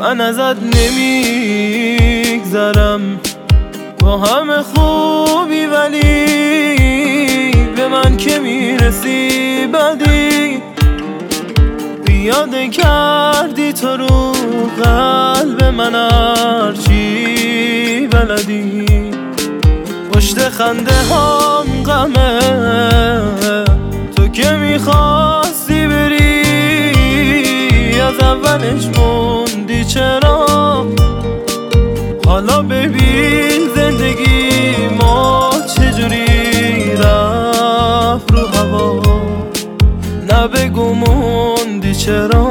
من ازت نمیگذرم با همه خوبی، ولی به من که میرسی بدی. بیاده کردی تو رو قلب من هرچی بلدی. پشت خنده هم غمه، تو که میخواستی بری از اولش موندی چرا؟ حالا ببین زندگی ما چجوری رفت رو هوا. نه بگو موندی چرا؟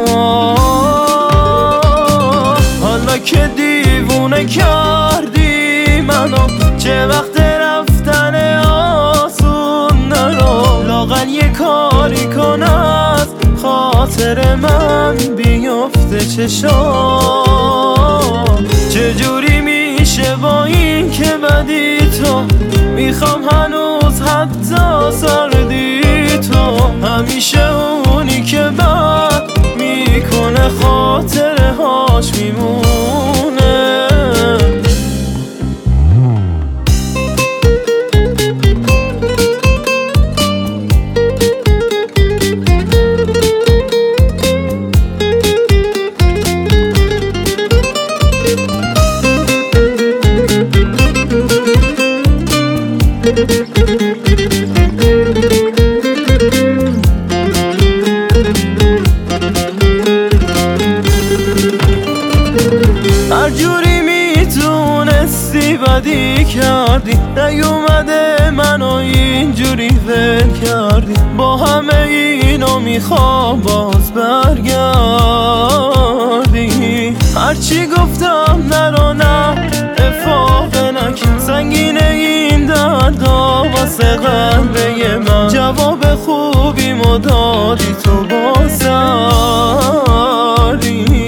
حالا که دیوونه کردی منو، چه وقت رفتن آسون نرو. لااقل یه کاری کن از خاطر من بیفته چشام. چجوری میشه با این که بدی تو؟ میخوام هنوز حتی سردی تو. همیشه اونی که بد میکنه خاطره هاش میمونه. هر جوری میتونستی بدی کردی، نیومده منو اینجوری ول کردی. با همه اینو میخوام باز برگردی. هرچی گفتم نرو نه افاقه نکن، سنگینه این دردا واسه قلبه من. جواب خوبی مدادی تو بازاری.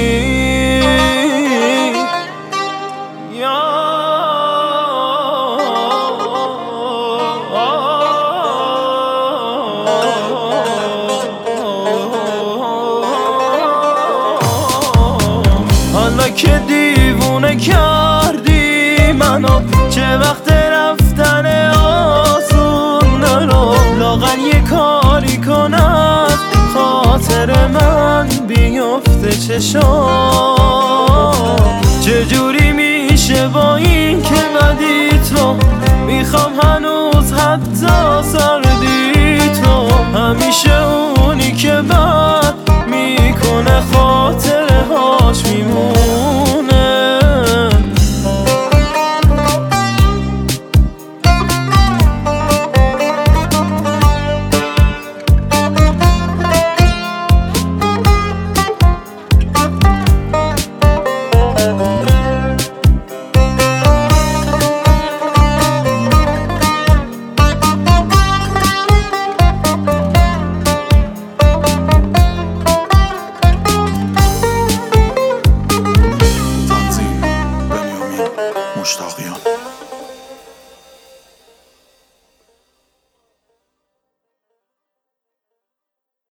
حالا که دیوونه کردی منو، چه وقت رفتن آسون نرو. لااقل یه کاری کن از خاطر من بیفته چشام. چجوری میشه با این که بدی تو؟ میخوام هنوز حتی سردی تو. همیشه